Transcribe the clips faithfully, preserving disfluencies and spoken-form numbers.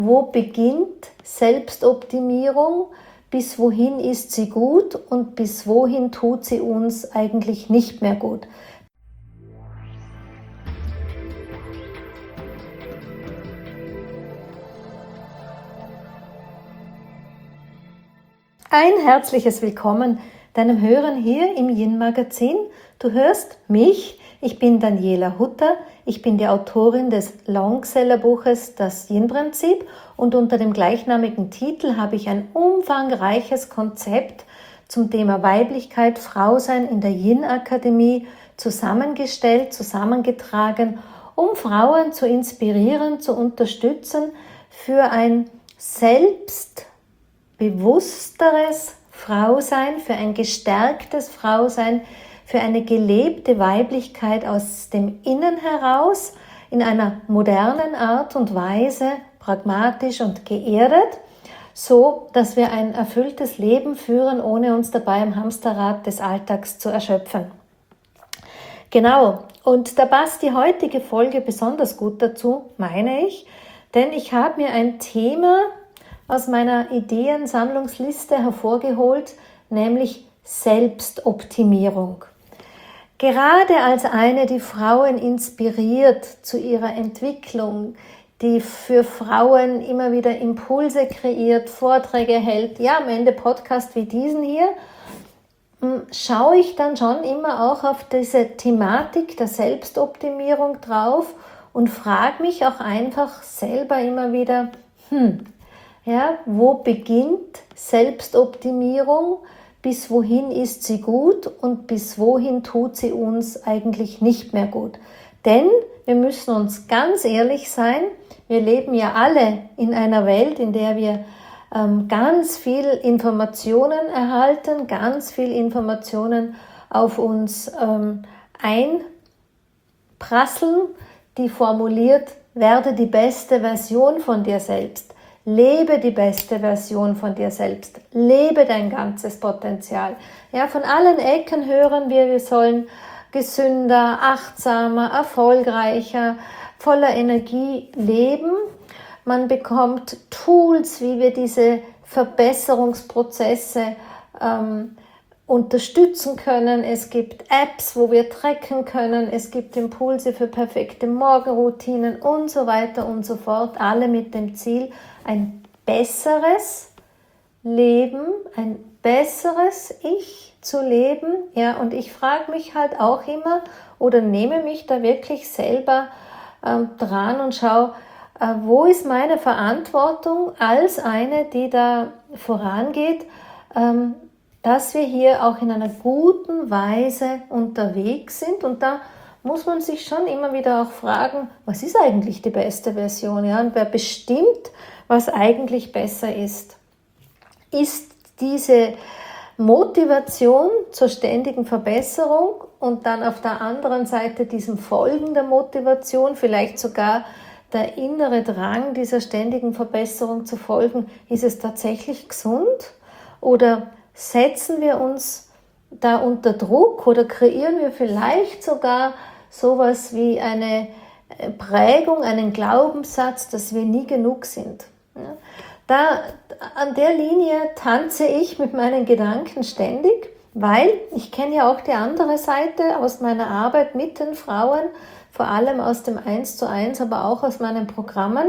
Wo beginnt Selbstoptimierung? Bis wohin ist sie gut und bis wohin tut sie uns eigentlich nicht mehr gut? Ein herzliches Willkommen deinem Hören hier im Yin Magazin. Du hörst mich, ich bin Daniela Hutter, ich bin die Autorin des Longseller-Buches Das Yin-Prinzip und unter dem gleichnamigen Titel habe ich ein umfangreiches Konzept zum Thema Weiblichkeit, Frausein in der Yin-Akademie zusammengestellt, zusammengetragen, um Frauen zu inspirieren, zu unterstützen für ein selbstbewussteres Frausein, für ein gestärktes Frausein, für eine gelebte Weiblichkeit aus dem Innen heraus, in einer modernen Art und Weise, pragmatisch und geerdet, so dass wir ein erfülltes Leben führen, ohne uns dabei im Hamsterrad des Alltags zu erschöpfen. Genau, und da passt die heutige Folge besonders gut dazu, meine ich, denn ich habe mir ein Thema aus meiner Ideensammlungsliste hervorgeholt, nämlich Selbstoptimierung. Gerade als eine, die Frauen inspiriert zu ihrer Entwicklung, die für Frauen immer wieder Impulse kreiert, Vorträge hält, ja am Ende Podcast wie diesen hier, schaue ich dann schon immer auch auf diese Thematik der Selbstoptimierung drauf und frage mich auch einfach selber immer wieder, hm, ja, wo beginnt Selbstoptimierung? Bis wohin ist sie gut und bis wohin tut sie uns eigentlich nicht mehr gut? Denn wir müssen uns ganz ehrlich sein, wir leben ja alle in einer Welt, in der wir ähm, ganz viel Informationen erhalten, ganz viel Informationen auf uns ähm, einprasseln, die formuliert, werde die beste Version von dir selbst. Lebe die beste Version von dir selbst. Lebe dein ganzes Potenzial. Ja, von allen Ecken hören wir, wir sollen gesünder, achtsamer, erfolgreicher, voller Energie leben. Man bekommt Tools, wie wir diese Verbesserungsprozesse ähm, unterstützen können. Es gibt Apps, wo wir tracken können. Es gibt Impulse für perfekte Morgenroutinen und so weiter und so fort. Alle mit dem Ziel, ein besseres Leben, ein besseres Ich zu leben. Ja, und ich frage mich halt auch immer oder nehme mich da wirklich selber ähm, dran und schaue, äh, wo ist meine Verantwortung als eine, die da vorangeht, ähm, dass wir hier auch in einer guten Weise unterwegs sind. Und da muss man sich schon immer wieder auch fragen, was ist eigentlich die beste Version? Ja? Und wer bestimmt, was eigentlich besser ist? Ist diese Motivation zur ständigen Verbesserung und dann auf der anderen Seite diesem Folgen der Motivation, vielleicht sogar der innere Drang dieser ständigen Verbesserung zu folgen, ist es tatsächlich gesund? Oder setzen wir uns da unter Druck oder kreieren wir vielleicht sogar sowas wie eine Prägung, einen Glaubenssatz, dass wir nie genug sind? Da, an der Linie tanze ich mit meinen Gedanken ständig, weil ich kenne ja auch die andere Seite aus meiner Arbeit mit den Frauen, vor allem aus dem eins zu eins, aber auch aus meinen Programmen,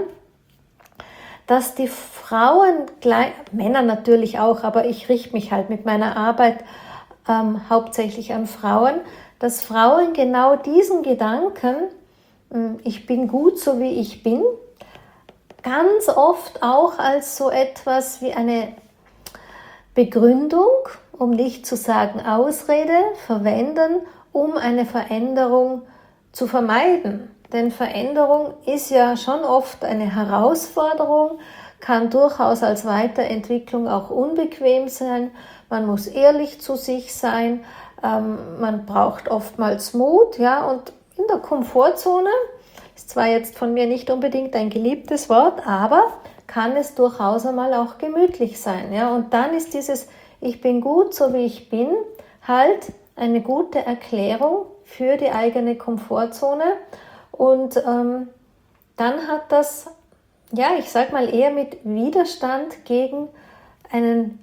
dass die Frauen, Männer natürlich auch, aber ich richte mich halt mit meiner Arbeit ähm, hauptsächlich an Frauen, dass Frauen genau diesen Gedanken, ich bin gut so wie ich bin, ganz oft auch als so etwas wie eine Begründung, um nicht zu sagen Ausrede, verwenden, um eine Veränderung zu vermeiden. Denn Veränderung ist ja schon oft eine Herausforderung, kann durchaus als Weiterentwicklung auch unbequem sein. Man muss ehrlich zu sich sein, ähm, man braucht oftmals Mut, ja, und in der Komfortzone, ist zwar jetzt von mir nicht unbedingt ein geliebtes Wort, aber kann es durchaus einmal auch gemütlich sein, ja, und dann ist dieses Ich bin gut, so wie ich bin, halt eine gute Erklärung für die eigene Komfortzone und ähm, dann hat das ja, ich sag mal eher mit Widerstand gegen einen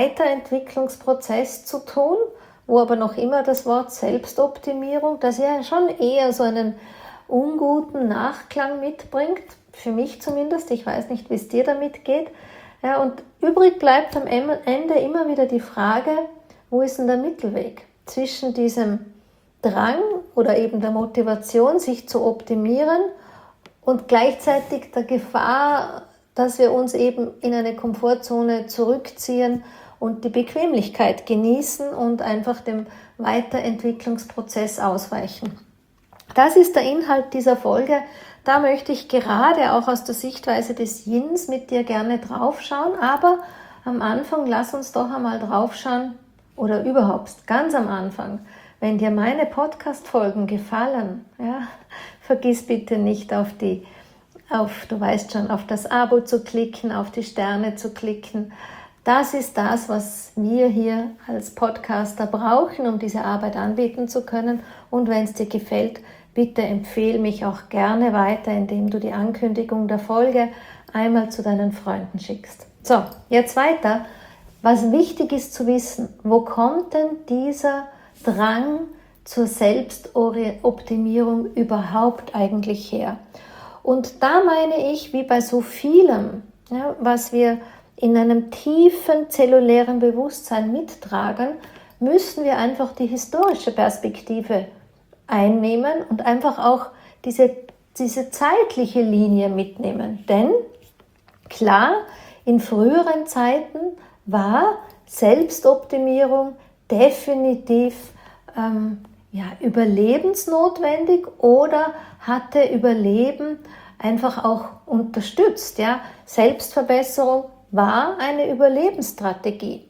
Weiterentwicklungsprozess zu tun, wo aber noch immer das Wort Selbstoptimierung, das ja schon eher so einen unguten Nachklang mitbringt, für mich zumindest, ich weiß nicht, wie es dir damit geht. Ja, und übrig bleibt am Ende immer wieder die Frage, wo ist denn der Mittelweg zwischen diesem Drang oder eben der Motivation, sich zu optimieren und gleichzeitig der Gefahr, dass wir uns eben in eine Komfortzone zurückziehen und die Bequemlichkeit genießen und einfach dem Weiterentwicklungsprozess ausweichen. Das ist der Inhalt dieser Folge. Da möchte ich gerade auch aus der Sichtweise des Yins mit dir gerne draufschauen, aber am Anfang lass uns doch einmal draufschauen oder überhaupt ganz am Anfang, wenn dir meine Podcast-Folgen gefallen, ja, vergiss bitte nicht auf die, auf, du weißt schon, auf das Abo zu klicken, auf die Sterne zu klicken. Das ist das, was wir hier als Podcaster brauchen, um diese Arbeit anbieten zu können. Und wenn es dir gefällt, bitte empfehle mich auch gerne weiter, indem du die Ankündigung der Folge einmal zu deinen Freunden schickst. So, jetzt weiter. Was wichtig ist zu wissen, wo kommt denn dieser Drang zur Selbstoptimierung überhaupt eigentlich her? Und da meine ich, wie bei so vielem, ja, was wir in einem tiefen zellulären Bewusstsein mittragen, müssen wir einfach die historische Perspektive einnehmen und einfach auch diese, diese zeitliche Linie mitnehmen. Denn klar, in früheren Zeiten war Selbstoptimierung definitiv ähm, ja, überlebensnotwendig oder hatte Überleben einfach auch unterstützt. Ja? Selbstverbesserung war eine Überlebensstrategie.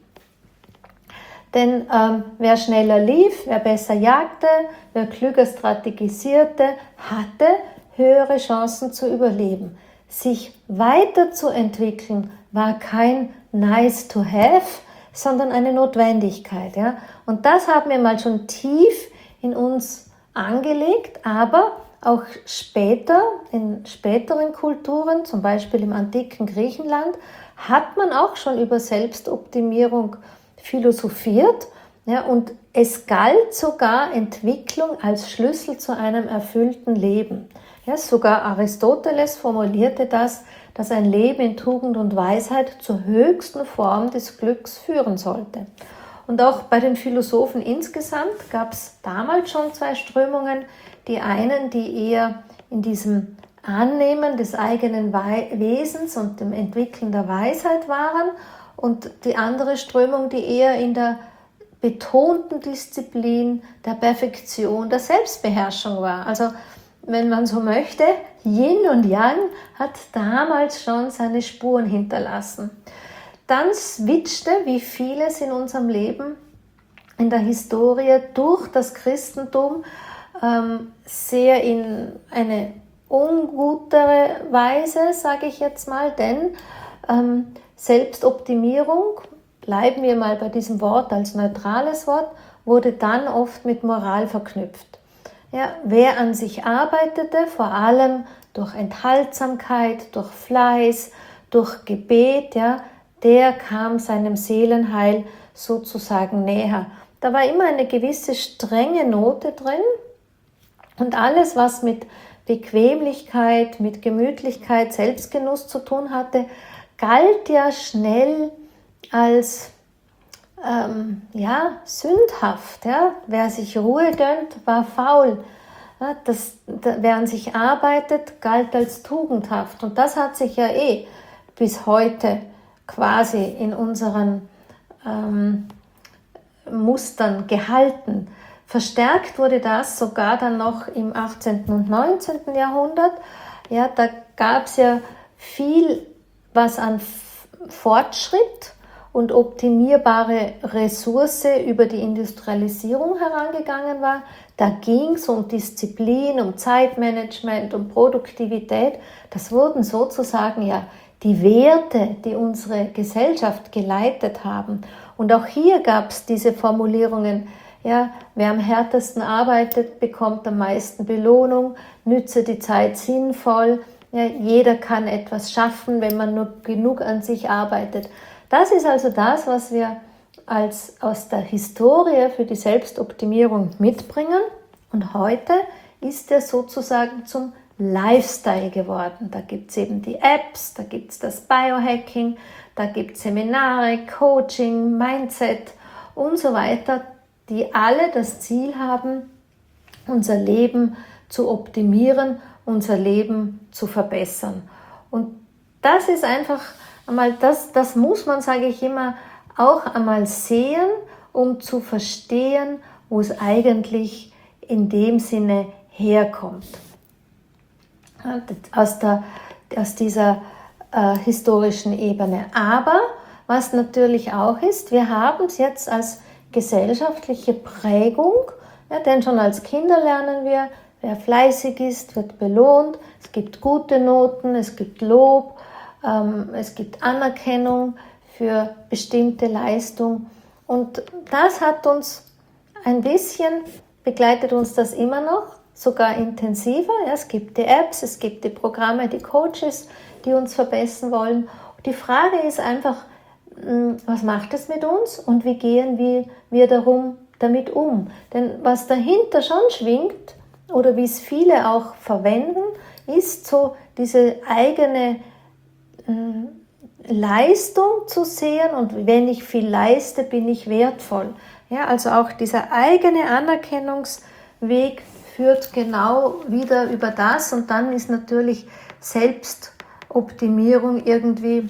Denn ähm, wer schneller lief, wer besser jagte, wer klüger strategisierte, hatte höhere Chancen zu überleben. Sich weiterzuentwickeln war kein nice to have, sondern eine Notwendigkeit. Ja? Und das haben wir mal schon tief in uns angelegt, aber auch später, in späteren Kulturen, zum Beispiel im antiken Griechenland, hat man auch schon über Selbstoptimierung philosophiert, ja, und es galt sogar Entwicklung als Schlüssel zu einem erfüllten Leben. Ja, sogar Aristoteles formulierte das, dass ein Leben in Tugend und Weisheit zur höchsten Form des Glücks führen sollte. Und auch bei den Philosophen insgesamt gab es damals schon zwei Strömungen. Die einen, die eher in diesem Annehmen des eigenen Wesens und dem Entwickeln der Weisheit waren und die andere Strömung, die eher in der betonten Disziplin, der Perfektion, der Selbstbeherrschung war. Also wenn man so möchte, Yin und Yang hat damals schon seine Spuren hinterlassen. Dann switchte, wie vieles in unserem Leben, in der Historie durch das Christentum ähm, sehr in eine ungutere Weise, sage ich jetzt mal, denn ähm, Selbstoptimierung, bleiben wir mal bei diesem Wort als neutrales Wort, wurde dann oft mit Moral verknüpft. Ja, wer an sich arbeitete, vor allem durch Enthaltsamkeit, durch Fleiß, durch Gebet, ja, der kam seinem Seelenheil sozusagen näher. Da war immer eine gewisse strenge Note drin und alles, was mit Bequemlichkeit, mit Gemütlichkeit, Selbstgenuss zu tun hatte, galt ja schnell als ähm, ja, sündhaft. Ja? Wer sich Ruhe gönnt, war faul. Ja, das, da, wer an sich arbeitet, galt als tugendhaft. Und das hat sich ja eh bis heute quasi in unseren ähm, Mustern gehalten. Verstärkt wurde das sogar dann noch im achtzehnten und neunzehnten Jahrhundert. Ja, da gab es ja viel, was an Fortschritt und optimierbare Ressource über die Industrialisierung herangegangen war. Da ging es um Disziplin, um Zeitmanagement, um Produktivität. Das wurden sozusagen ja die Werte, die unsere Gesellschaft geleitet haben. Und auch hier gab es diese Formulierungen, ja, wer am härtesten arbeitet, bekommt am meisten Belohnung, nütze die Zeit sinnvoll, Ja, jeder kann etwas schaffen, wenn man nur genug an sich arbeitet. Das ist also das, was wir als aus der Historie für die Selbstoptimierung mitbringen. Und heute ist er sozusagen zum Lifestyle geworden. Da gibt es eben die Apps, da gibt es das Biohacking, da gibt es Seminare, Coaching, Mindset und so weiter, die alle das Ziel haben, unser Leben zu optimieren, unser Leben zu verbessern. Und das ist einfach einmal, das, das muss man, sage ich immer, auch einmal sehen, um zu verstehen, wo es eigentlich in dem Sinne herkommt. Aus, der, aus dieser äh, historischen Ebene. Aber was natürlich auch ist, wir haben es jetzt als gesellschaftliche Prägung, ja, denn schon als Kinder lernen wir, wer fleißig ist, wird belohnt, es gibt gute Noten, es gibt Lob, ähm, es gibt Anerkennung für bestimmte Leistung. Und das hat uns ein bisschen, begleitet uns das immer noch, sogar intensiver. Ja, es gibt die Apps, es gibt die Programme, die Coaches, die uns verbessern wollen. Die Frage ist einfach, was macht es mit uns und wie gehen wir, wir darum, damit um? Denn was dahinter schon schwingt, oder wie es viele auch verwenden, ist so diese eigene äh, Leistung zu sehen, und wenn ich viel leiste, bin ich wertvoll. Ja, also auch dieser eigene Anerkennungsweg führt genau wieder über das, und dann ist natürlich Selbstoptimierung irgendwie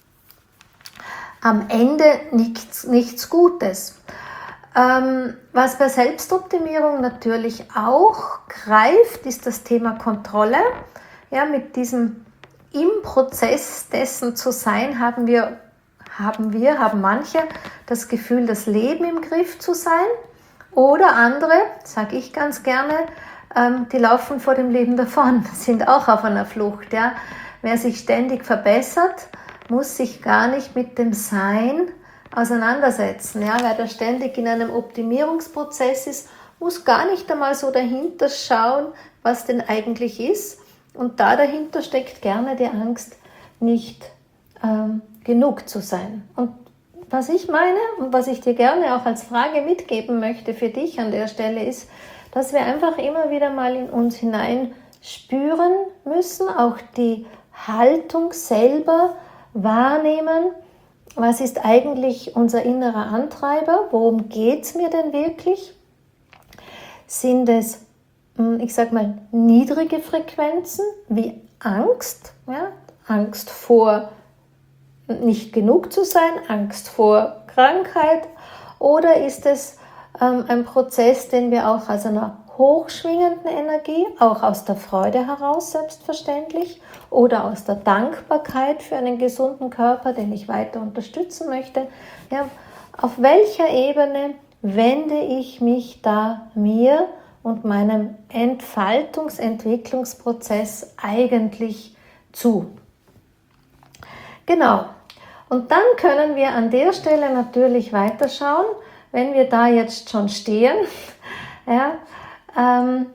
am Ende nichts, nichts Gutes. Ähm, was bei Selbstoptimierung natürlich auch greift, ist das Thema Kontrolle. Ja, mit diesem im Prozess dessen zu sein, haben wir, haben wir, haben manche das Gefühl, das Leben im Griff zu sein. Oder andere, sage ich ganz gerne, ähm, die laufen vor dem Leben davon, sind auch auf einer Flucht. Ja. Wer sich ständig verbessert, muss sich gar nicht mit dem Sein auseinandersetzen. Ja. Wer da ständig in einem Optimierungsprozess ist, muss gar nicht einmal so dahinter schauen, was denn eigentlich ist. Und da dahinter steckt gerne die Angst, nicht ähm, genug zu sein. Und was ich meine und was ich dir gerne auch als Frage mitgeben möchte für dich an der Stelle ist, dass wir einfach immer wieder mal in uns hinein spüren müssen, auch die Haltung selber wahrnehmen. Was ist eigentlich unser innerer Antreiber? Worum geht es mir denn wirklich? Sind es, ich sag mal, niedrige Frequenzen wie Angst, ja? Angst vor nicht genug zu sein, Angst vor Krankheit, oder ist es ähm, ein Prozess, den wir auch aus einer hochschwingenden Energie, auch aus der Freude heraus selbstverständlich, oder aus der Dankbarkeit für einen gesunden Körper, den ich weiter unterstützen möchte, ja, auf welcher Ebene wende ich mich da mir und meinem Entfaltungs-, Entwicklungsprozess eigentlich zu? Genau. Und dann können wir an der Stelle natürlich weiterschauen, wenn wir da jetzt schon stehen. Ja, ähm,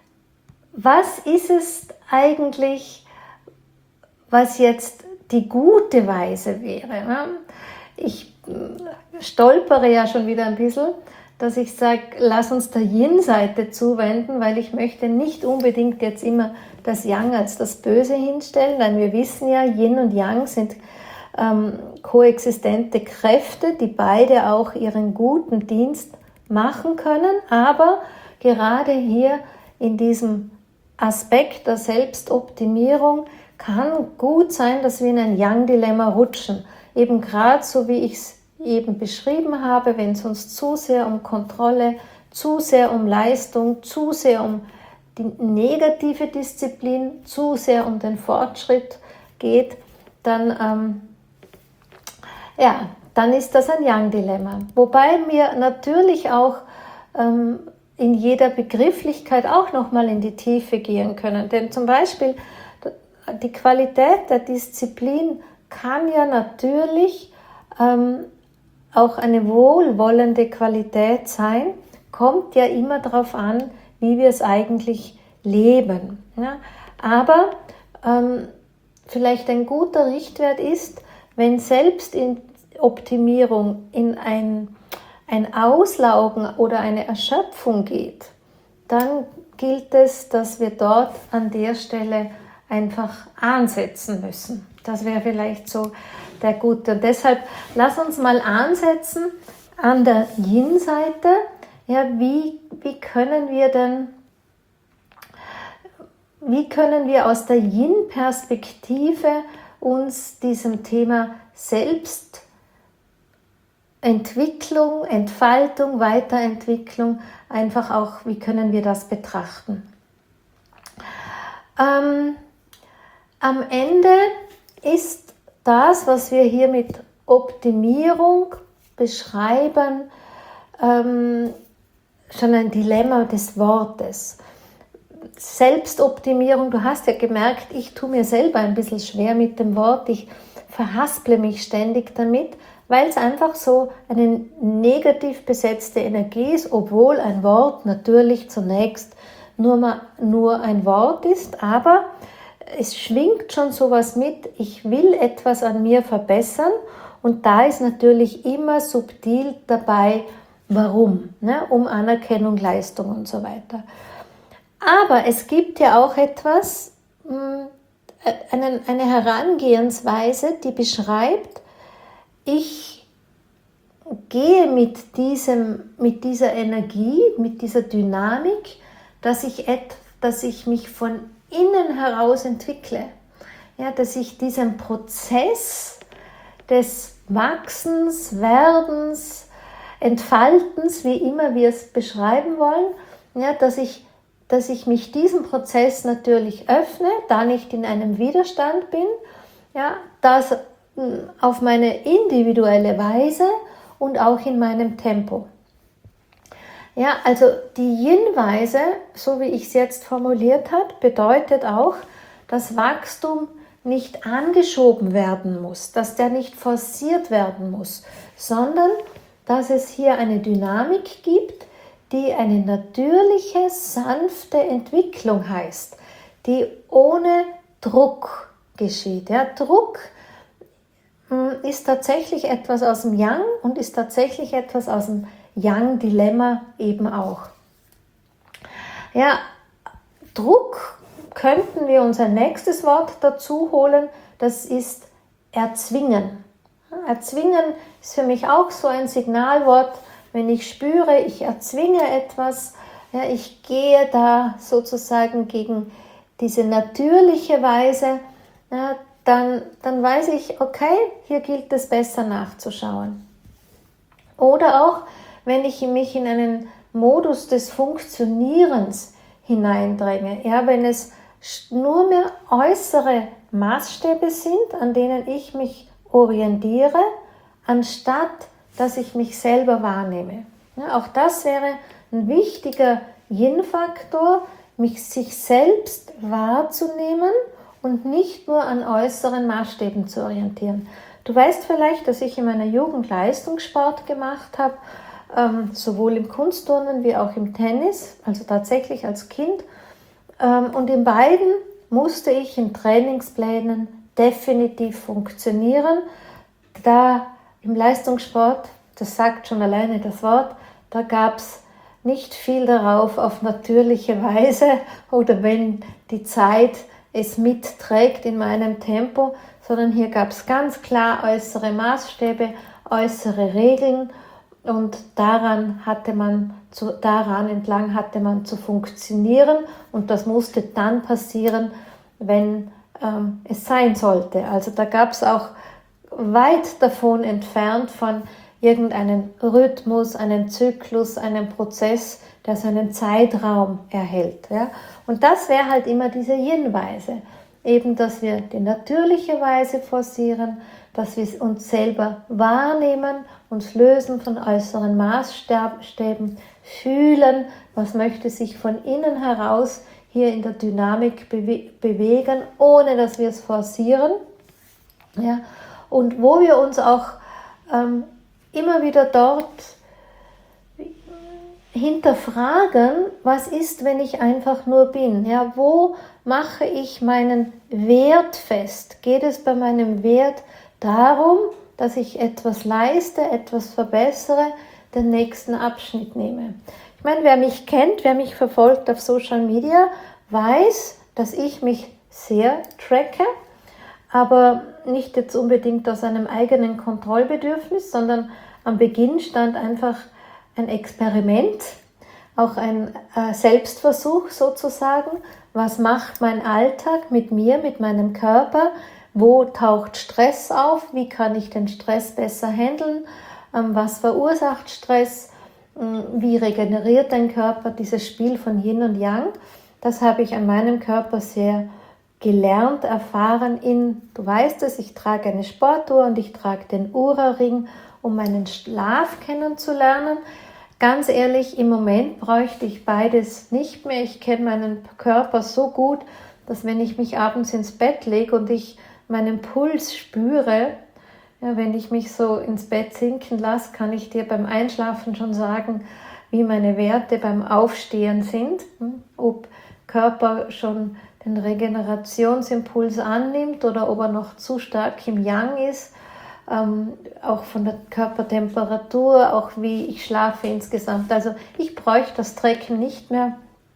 was ist es eigentlich, was jetzt die gute Weise wäre? Ja? Ich stolpere ja schon wieder ein bisschen, dass ich sage, lass uns der Yin-Seite zuwenden, weil ich möchte nicht unbedingt jetzt immer das Yang als das Böse hinstellen, denn wir wissen ja, Yin und Yang sind ähm, koexistente Kräfte, die beide auch ihren guten Dienst machen können, aber gerade hier in diesem Aspekt der Selbstoptimierung kann gut sein, dass wir in ein Yang-Dilemma rutschen. Eben gerade so, wie ich es eben beschrieben habe, wenn es uns zu sehr um Kontrolle, zu sehr um Leistung, zu sehr um die negative Disziplin, zu sehr um den Fortschritt geht, dann, ähm, ja, dann ist das ein Yang-Dilemma. Wobei wir natürlich auch ähm, in jeder Begrifflichkeit auch nochmal in die Tiefe gehen können. Denn zum Beispiel die Qualität der Disziplin kann ja natürlich ähm, auch eine wohlwollende Qualität sein, kommt ja immer darauf an, wie wir es eigentlich leben. Ja? Aber ähm, vielleicht ein guter Richtwert ist, wenn Selbstoptimierung in ein, ein Auslaugen oder eine Erschöpfung geht, dann gilt es, dass wir dort an der Stelle einfach ansetzen müssen. Das wäre vielleicht so der gute. Und deshalb lass uns mal ansetzen an der Yin-Seite. Ja, wie, wie können wir denn, wie können wir aus der Yin-Perspektive uns diesem Thema Selbstentwicklung, Entfaltung, Weiterentwicklung einfach auch, wie können wir das betrachten? Ähm, am Ende ist das, was wir hier mit Optimierung beschreiben, ähm, schon ein Dilemma des Wortes. Selbstoptimierung, du hast ja gemerkt, ich tue mir selber ein bisschen schwer mit dem Wort, ich verhasple mich ständig damit, weil es einfach so eine negativ besetzte Energie ist, obwohl ein Wort natürlich zunächst nur, mal, nur ein Wort ist, aber es schwingt schon sowas mit, ich will etwas an mir verbessern und da ist natürlich immer subtil dabei, warum, ne? Um Anerkennung, Leistung und so weiter. Aber es gibt ja auch etwas, eine, eine Herangehensweise, die beschreibt, ich gehe mit, diesem, mit dieser Energie, mit dieser Dynamik, dass ich, et, dass ich mich von innen heraus entwickle. Ja, dass ich diesen Prozess des Wachsens, Werdens, Entfaltens, wie immer wir es beschreiben wollen, ja, dass ich, dass ich mich diesem Prozess natürlich öffne, da nicht in einem Widerstand bin, ja, das auf meine individuelle Weise und auch in meinem Tempo. Ja, also die Yin-Weise, so wie ich es jetzt formuliert habe, bedeutet auch, dass Wachstum nicht angeschoben werden muss, dass der nicht forciert werden muss, sondern dass es hier eine Dynamik gibt, die eine natürliche, sanfte Entwicklung heißt, die ohne Druck geschieht. Ja, Druck ist tatsächlich etwas aus dem Yang und ist tatsächlich etwas aus dem Yang-Dilemma eben auch. Ja, Druck könnten wir unser nächstes Wort dazu holen, das ist erzwingen. Erzwingen ist für mich auch so ein Signalwort, wenn ich spüre, ich erzwinge etwas, ja, ich gehe da sozusagen gegen diese natürliche Weise, ja, dann, dann weiß ich, okay, hier gilt es besser nachzuschauen. Oder auch, wenn ich mich in einen Modus des Funktionierens hineindränge, ja, wenn es nur mehr äußere Maßstäbe sind, an denen ich mich orientiere, anstatt dass ich mich selber wahrnehme. Ja, auch das wäre ein wichtiger Yin-Faktor, mich sich selbst wahrzunehmen und nicht nur an äußeren Maßstäben zu orientieren. Du weißt vielleicht, dass ich in meiner Jugend Leistungssport gemacht habe, ähm, sowohl im Kunstturnen wie auch im Tennis, also tatsächlich als Kind. Ähm, und in beiden musste ich in Trainingsplänen definitiv funktionieren. Da im Leistungssport, das sagt schon alleine das Wort, da gab es nicht viel darauf auf natürliche Weise oder wenn die Zeit es mitträgt in meinem Tempo, sondern hier gab es ganz klar äußere Maßstäbe, äußere Regeln und daran hatte man zu, daran entlang hatte man zu funktionieren und das musste dann passieren, wenn ähm, es sein sollte. Also da gab es auch weit davon entfernt von irgendeinem Rhythmus, einem Zyklus, einem Prozess, der seinen Zeitraum erhält. Ja? Und das wäre halt immer diese Yin-Weise. Eben, dass wir die natürliche Weise forcieren, dass wir uns selber wahrnehmen, uns lösen von äußeren Maßstäben, fühlen, was möchte sich von innen heraus hier in der Dynamik bewe- bewegen, ohne dass wir es forcieren. Ja? Und wo wir uns auch ähm, immer wieder dort hinterfragen, was ist, wenn ich einfach nur bin? Ja, wo mache ich meinen Wert fest? Geht es bei meinem Wert darum, dass ich etwas leiste, etwas verbessere, den nächsten Abschnitt nehme? Ich meine, wer mich kennt, wer mich verfolgt auf Social Media, weiß, dass ich mich sehr tracke, aber nicht jetzt unbedingt aus einem eigenen Kontrollbedürfnis, sondern am Beginn stand einfach ein Experiment, auch ein äh, Selbstversuch sozusagen. Was macht mein Alltag mit mir, mit meinem Körper? Wo taucht Stress auf? Wie kann ich den Stress besser handeln? Ähm, was verursacht Stress? Ähm, wie regeneriert dein Körper? Dieses Spiel von Yin und Yang, das habe ich an meinem Körper sehr gelernt, erfahren in, du weißt es, ich trage eine Sportuhr und ich trage den Oura-Ring, um meinen Schlaf kennenzulernen. Ganz ehrlich, im Moment bräuchte ich beides nicht mehr. Ich kenne meinen Körper so gut, dass wenn ich mich abends ins Bett lege und ich meinen Puls spüre, ja, wenn ich mich so ins Bett sinken lasse, kann ich dir beim Einschlafen schon sagen, wie meine Werte beim Aufstehen sind, ob Körper schon den Regenerationsimpuls annimmt oder ob er noch zu stark im Yang ist, ähm, auch von der Körpertemperatur, auch wie ich schlafe insgesamt. Also ich bräuchte das Tracken nicht mehr,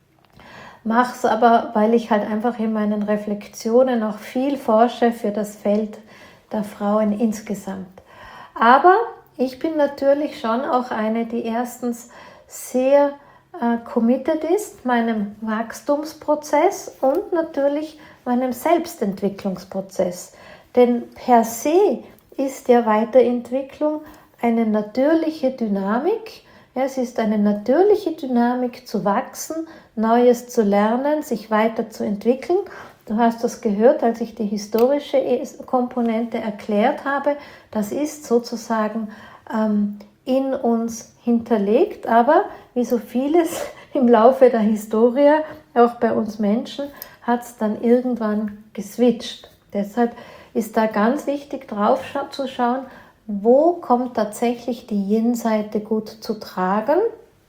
mache es aber, weil ich halt einfach in meinen Reflexionen auch viel forsche für das Feld der Frauen insgesamt. Aber ich bin natürlich schon auch eine, die erstens sehr äh, committed ist, meinem Wachstumsprozess und natürlich meinem Selbstentwicklungsprozess. Denn per se ist ja Weiterentwicklung eine natürliche Dynamik. Ja, es ist eine natürliche Dynamik zu wachsen, Neues zu lernen, sich weiterzuentwickeln. Du hast das gehört, als ich die historische Komponente erklärt habe. Das ist sozusagen ähm, in uns hinterlegt, aber wie so vieles im Laufe der Historie, auch bei uns Menschen, hat es dann irgendwann geswitcht. Deshalb ist da ganz wichtig drauf zu schauen, wo kommt tatsächlich die Yin-Seite gut zu tragen,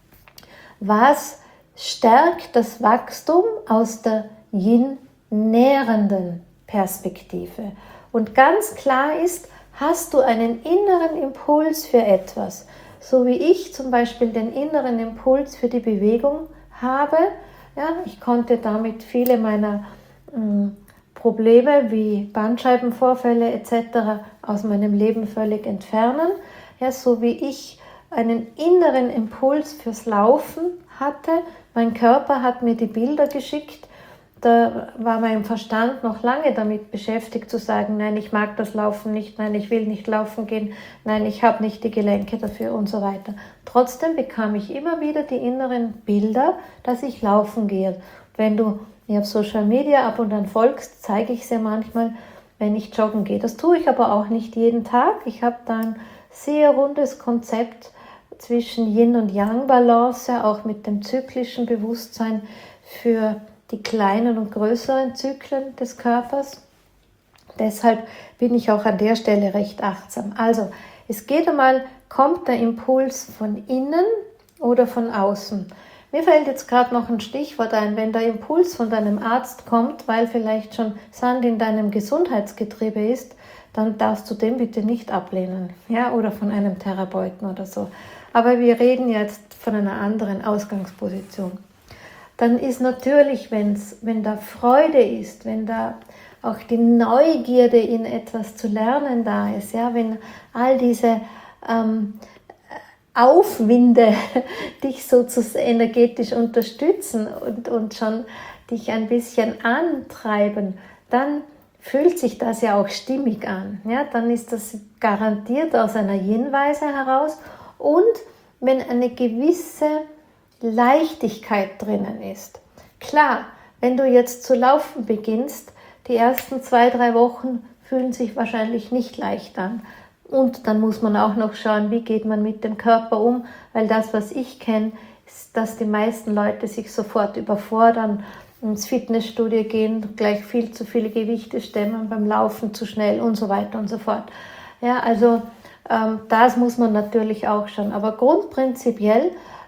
was stärkt das Wachstum aus der Yin-nährenden Perspektive. Und ganz klar ist, hast du einen inneren Impuls für etwas, so wie ich zum Beispiel den inneren Impuls für die Bewegung habe. Ja, ich konnte damit viele meiner mh, Probleme wie Bandscheibenvorfälle et cetera aus meinem Leben völlig entfernen. Ja, so wie ich einen inneren Impuls fürs Laufen hatte. Mein Körper hat mir die Bilder geschickt. Da war mein Verstand noch lange damit beschäftigt zu sagen, nein, ich mag das Laufen nicht, nein, ich will nicht laufen gehen, nein, ich habe nicht die Gelenke dafür und so weiter. Trotzdem bekam ich immer wieder die inneren Bilder, dass ich laufen gehe. Wenn du mir auf Social Media ab und an folgst, zeige ich sehr manchmal, wenn ich joggen gehe. Das tue ich aber auch nicht jeden Tag. Ich habe da ein sehr rundes Konzept zwischen Yin- und Yang-Balance, auch mit dem zyklischen Bewusstsein für die kleinen und größeren Zyklen des Körpers. Deshalb bin ich auch an der Stelle recht achtsam. Also, es geht einmal, kommt der Impuls von innen oder von außen? Mir fällt jetzt gerade noch ein Stichwort ein, wenn der Impuls von deinem Arzt kommt, weil vielleicht schon Sand in deinem Gesundheitsgetriebe ist, dann darfst du den bitte nicht ablehnen, ja, oder von einem Therapeuten oder so. Aber wir reden jetzt von einer anderen Ausgangsposition. Dann ist natürlich, wenn's, wenn da Freude ist, wenn da auch die Neugierde in etwas zu lernen da ist, ja, wenn all diese ähm, Aufwinde dich sozusagen energetisch unterstützen und, und schon dich ein bisschen antreiben, dann fühlt sich das ja auch stimmig an. Ja, dann ist das garantiert aus einer Yin-Weise heraus und wenn eine gewisse Leichtigkeit drinnen ist. Klar, wenn du jetzt zu laufen beginnst, die ersten zwei, drei Wochen fühlen sich wahrscheinlich nicht leicht an. Und dann muss man auch noch schauen, wie geht man mit dem Körper um, weil das, was ich kenne, ist, dass die meisten Leute sich sofort überfordern, ins Fitnessstudio gehen, gleich viel zu viele Gewichte stemmen, beim Laufen zu schnell und so weiter und so fort. Ja, also ähm, das muss man natürlich auch schauen. Aber grundprinzipiell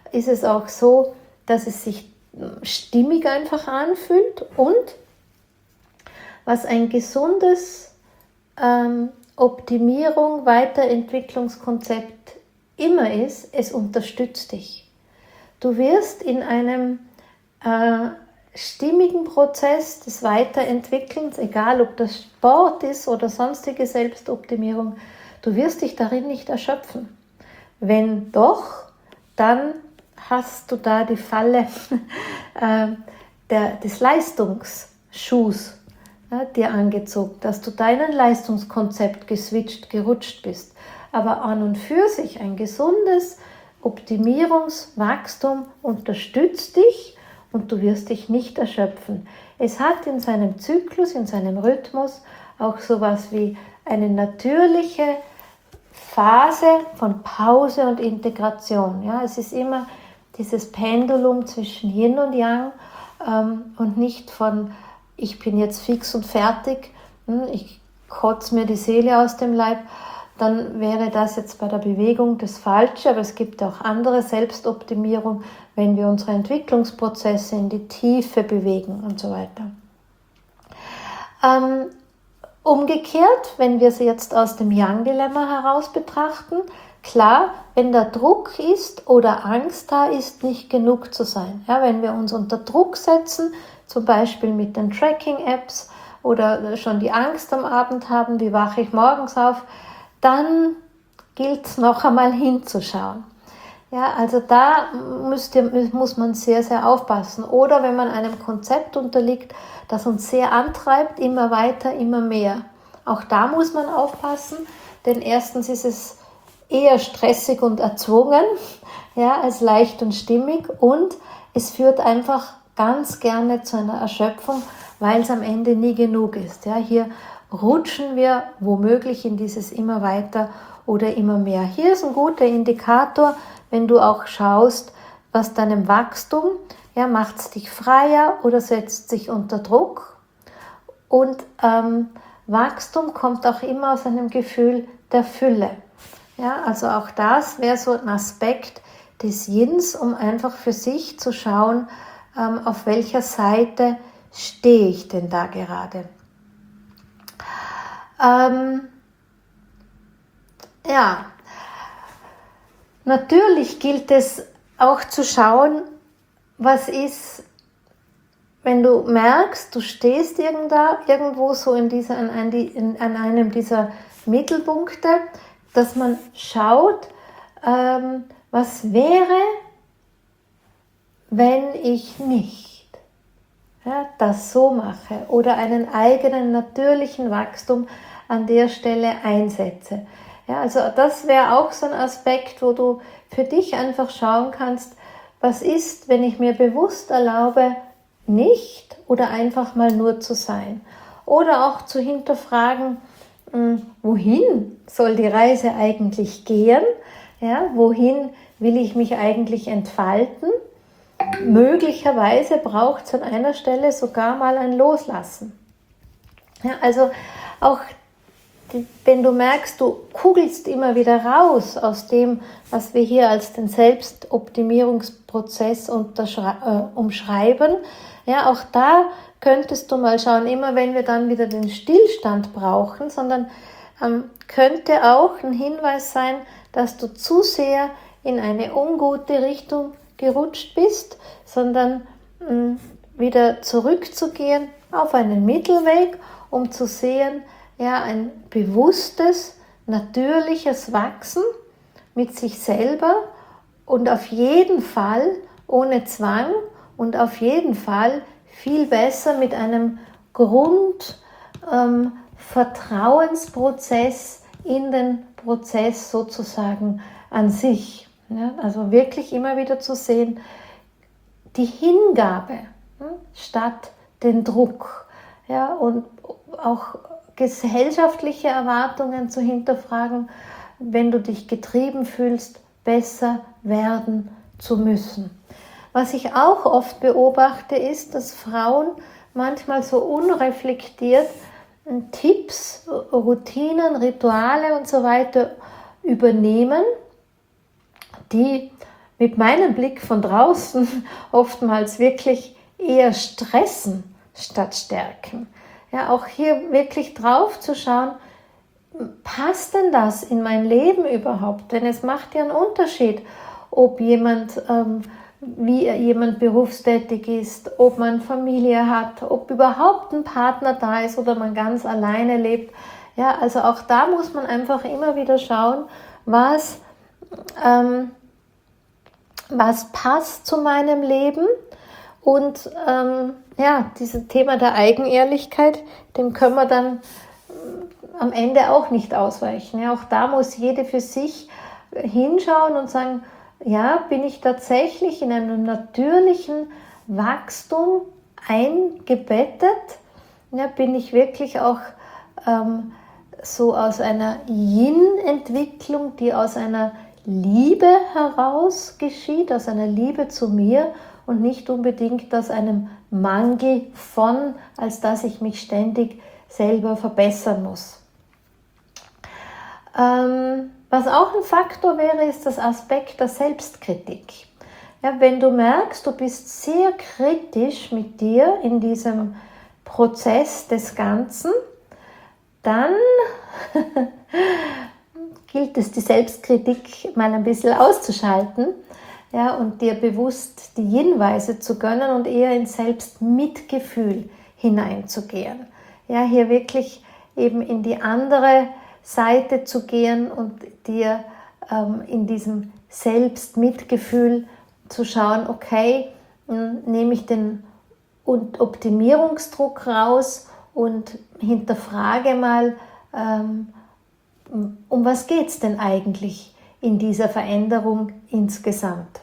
ist es auch so, dass es sich stimmig einfach anfühlt und was ein gesundes ähm, Optimierung, Weiterentwicklungskonzept immer ist, es unterstützt dich. Du wirst in einem äh, stimmigen Prozess des Weiterentwickelns, egal ob das Sport ist oder sonstige Selbstoptimierung, du wirst dich darin nicht erschöpfen. Wenn doch, dann hast du da die Falle äh, der, des Leistungsschuhs ja, dir angezogen, dass du deinen Leistungskonzept geswitcht, gerutscht bist. Aber an und für sich ein gesundes Optimierungswachstum unterstützt dich und du wirst dich nicht erschöpfen. Es hat in seinem Zyklus, in seinem Rhythmus auch sowas wie eine natürliche Phase von Pause und Integration. Ja, es ist immer dieses Pendulum zwischen Yin und Yang ähm, und nicht von ich bin jetzt fix und fertig, ich kotze mir die Seele aus dem Leib, dann wäre das jetzt bei der Bewegung das Falsche, aber es gibt auch andere Selbstoptimierung, wenn wir unsere Entwicklungsprozesse in die Tiefe bewegen und so weiter. Ähm, umgekehrt, wenn wir sie jetzt aus dem Yang-Dilemma heraus betrachten, klar, wenn da Druck ist oder Angst da ist, nicht genug zu sein. Ja, wenn wir uns unter Druck setzen, zum Beispiel mit den Tracking-Apps oder schon die Angst am Abend haben, wie wache ich morgens auf, dann gilt es noch einmal hinzuschauen. Ja, also da müsst ihr, muss man sehr, sehr aufpassen. Oder wenn man einem Konzept unterliegt, das uns sehr antreibt, immer weiter, immer mehr. Auch da muss man aufpassen, denn erstens ist es eher stressig und erzwungen, ja, als leicht und stimmig und es führt einfach ganz gerne zu einer Erschöpfung, weil es am Ende nie genug ist. Ja, hier rutschen wir womöglich in dieses immer weiter oder immer mehr. Hier ist ein guter Indikator, wenn du auch schaust, was deinem Wachstum, ja, macht es dich freier oder setzt sich unter Druck. Und ähm, Wachstum kommt auch immer aus einem Gefühl der Fülle. Ja, also auch das wäre so ein Aspekt des Yins, um einfach für sich zu schauen, ähm, auf welcher Seite stehe ich denn da gerade. Ähm, ja, natürlich gilt es auch zu schauen, was ist, wenn du merkst, du stehst irgendwo so in dieser, an, an einem dieser Mittelpunkte, dass man schaut, ähm, was wäre, wenn ich nicht ja, das so mache oder einen eigenen natürlichen Wachstum an der Stelle einsetze. Ja, also das wäre auch so ein Aspekt, wo du für dich einfach schauen kannst, was ist, wenn ich mir bewusst erlaube, nicht oder einfach mal nur zu sein. Oder auch zu hinterfragen, wohin soll die Reise eigentlich gehen? Ja, wohin will ich mich eigentlich entfalten? Möglicherweise braucht es an einer Stelle sogar mal ein Loslassen. Ja, also auch die, wenn du merkst, du kugelst immer wieder raus aus dem, was wir hier als den Selbstoptimierungsprozess äh, umschreiben, ja, auch da könntest du mal schauen, immer wenn wir dann wieder den Stillstand brauchen, sondern ähm, könnte auch ein Hinweis sein, dass du zu sehr in eine ungute Richtung gerutscht bist, sondern mh, wieder zurückzugehen auf einen Mittelweg, um zu sehen, ja, ein bewusstes, natürliches Wachsen mit sich selber und auf jeden Fall ohne Zwang und auf jeden Fall viel besser mit einem Grundvertrauensprozess ähm, in den Prozess sozusagen an sich. Ja, also wirklich immer wieder zu sehen, die Hingabe ja, statt den Druck, ja, und auch gesellschaftliche Erwartungen zu hinterfragen, wenn du dich getrieben fühlst, besser werden zu müssen. Was ich auch oft beobachte, ist, dass Frauen manchmal so unreflektiert Tipps, Routinen, Rituale und so weiter übernehmen, die mit meinem Blick von draußen oftmals wirklich eher stressen statt stärken. Ja, auch hier wirklich drauf zu schauen, passt denn das in mein Leben überhaupt? Denn es macht ja einen Unterschied, ob jemand, ähm, wie jemand berufstätig ist, ob man Familie hat, ob überhaupt ein Partner da ist oder man ganz alleine lebt. Ja, also auch da muss man einfach immer wieder schauen, was, ähm, was passt zu meinem Leben. Und ähm, ja, dieses Thema der Eigenehrlichkeit, dem können wir dann am Ende auch nicht ausweichen. Ja, auch da muss jede für sich hinschauen und sagen, ja, bin ich tatsächlich in einem natürlichen Wachstum eingebettet? Ja, bin ich wirklich auch ähm, so aus einer Yin-Entwicklung, die aus einer Liebe heraus geschieht, aus einer Liebe zu mir und nicht unbedingt aus einem Mangel von, als dass ich mich ständig selber verbessern muss. Ähm, was auch ein Faktor wäre, ist das Aspekt der Selbstkritik. Ja, wenn du merkst, du bist sehr kritisch mit dir in diesem Prozess des Ganzen, dann gilt es, die Selbstkritik mal ein bisschen auszuschalten, ja, und dir bewusst die Hinweise zu gönnen und eher in Selbstmitgefühl hineinzugehen. Ja, hier wirklich eben in die andere Seite zu gehen und dir ähm, in diesem Selbstmitgefühl zu schauen, okay, mh, nehme ich den Optimierungsdruck raus und hinterfrage mal, ähm, um was geht es denn eigentlich in dieser Veränderung insgesamt.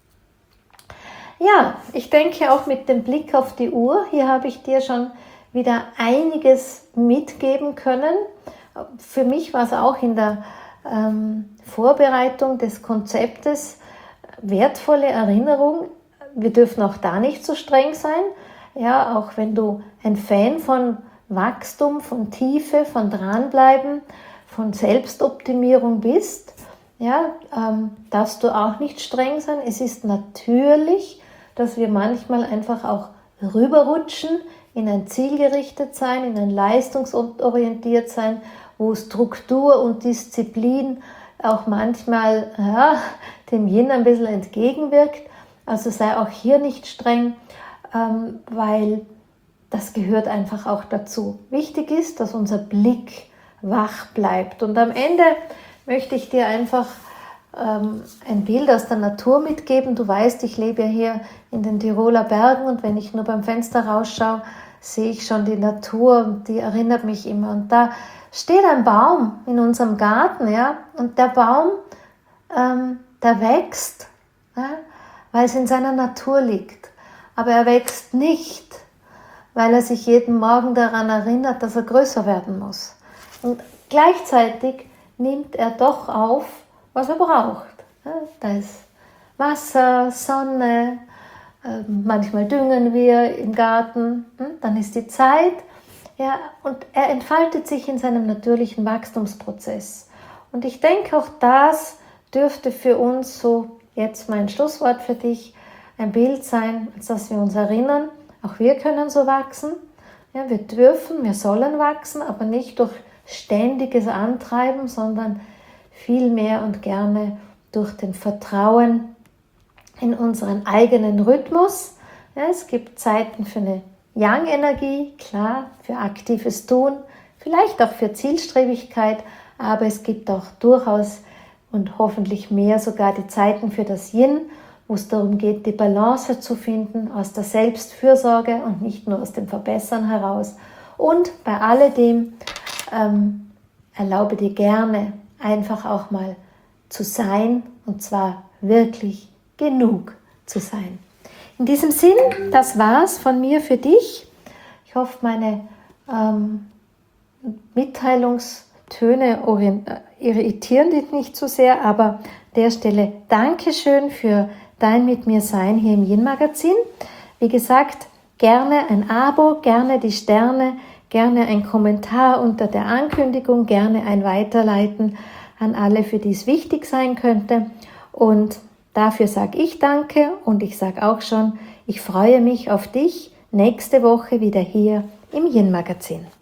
Ja, ich denke auch mit dem Blick auf die Uhr, hier habe ich dir schon wieder einiges mitgeben können. Für mich war es auch in der ähm, Vorbereitung des Konzeptes wertvolle Erinnerung. Wir dürfen auch da nicht so streng sein. Ja, auch wenn du ein Fan von Wachstum, von Tiefe, von Dranbleiben, von Selbstoptimierung bist, ja, ähm, darfst du auch nicht streng sein. Es ist natürlich, dass wir manchmal einfach auch rüberrutschen in ein zielgerichtet sein, in ein leistungsorientiert sein, wo Struktur und Disziplin auch manchmal ja, dem Yin ein bisschen entgegenwirkt. Also sei auch hier nicht streng, ähm, weil das gehört einfach auch dazu. Wichtig ist, dass unser Blick wach bleibt. Und am Ende möchte ich dir einfach ähm, ein Bild aus der Natur mitgeben. Du weißt, ich lebe ja hier in den Tiroler Bergen und wenn ich nur beim Fenster rausschaue, sehe ich schon die Natur und die erinnert mich immer. Und da steht ein Baum in unserem Garten, ja, und der Baum, ähm, der wächst, ja, weil es in seiner Natur liegt. Aber er wächst nicht, weil er sich jeden Morgen daran erinnert, dass er größer werden muss. Und gleichzeitig nimmt er doch auf, was er braucht. Ja, da ist Wasser, Sonne, äh, manchmal düngen wir im Garten, hm, dann ist die Zeit. Ja, und er entfaltet sich in seinem natürlichen Wachstumsprozess. Und ich denke, auch das dürfte für uns so, jetzt mein Schlusswort für dich, ein Bild sein, als dass wir uns erinnern, auch wir können so wachsen. Ja, wir dürfen, wir sollen wachsen, aber nicht durch ständiges Antreiben, sondern vielmehr und gerne durch den Vertrauen in unseren eigenen Rhythmus. Ja, es gibt Zeiten für eine Yang-Energie, klar, für aktives Tun, vielleicht auch für Zielstrebigkeit, aber es gibt auch durchaus und hoffentlich mehr sogar die Zeiten für das Yin, wo es darum geht, die Balance zu finden aus der Selbstfürsorge und nicht nur aus dem Verbessern heraus. Und bei alledem ähm, erlaube dir gerne einfach auch mal zu sein und zwar wirklich genug zu sein. In diesem Sinn, das war's von mir für dich. Ich hoffe, meine ähm, Mitteilungstöne irritieren dich nicht so sehr, aber an der Stelle Dankeschön für dein mit mir Sein hier im Yin-Magazin. Wie gesagt, gerne ein Abo, gerne die Sterne, gerne ein Kommentar unter der Ankündigung, gerne ein Weiterleiten an alle, für die es wichtig sein könnte. Und Dafür sage ich danke und ich sage auch schon, ich freue mich auf dich nächste Woche wieder hier im Yin Magazin.